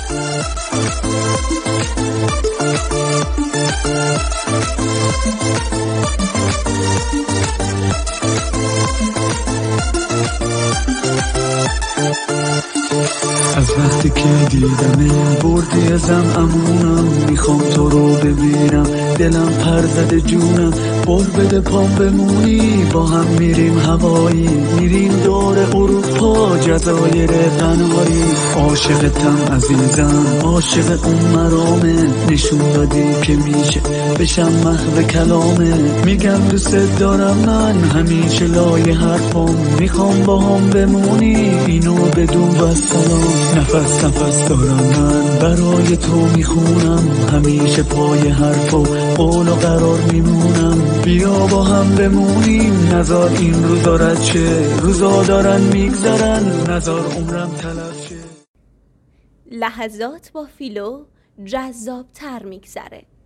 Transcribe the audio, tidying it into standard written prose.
از وقتی که دیدم بردی ازم امونم، میخوام تو رو ببینم، دلم پر زده جونم، بر بده پام بمونی، با هم میریم هوایی، میریم دور اروپا، جزایر قناری. عاشقتم عزیزم، عاشق اون مرامه، نشون دادی که میشه بشم محو کلامه. میگم دوست دارم من همیشه لای حرفم، میخوام با هم بمونی، اینو بدون بسلام. نفس نفس دارم من برای تو میخونم، همیشه پای حرف و قول و قرار میمونم. بیا با هم بمونیم، نزار این روزا رد شه، روزا دارن میگذرن، نزار عمرم تلف شه. لحظات با فیلو جذاب تر میگذره.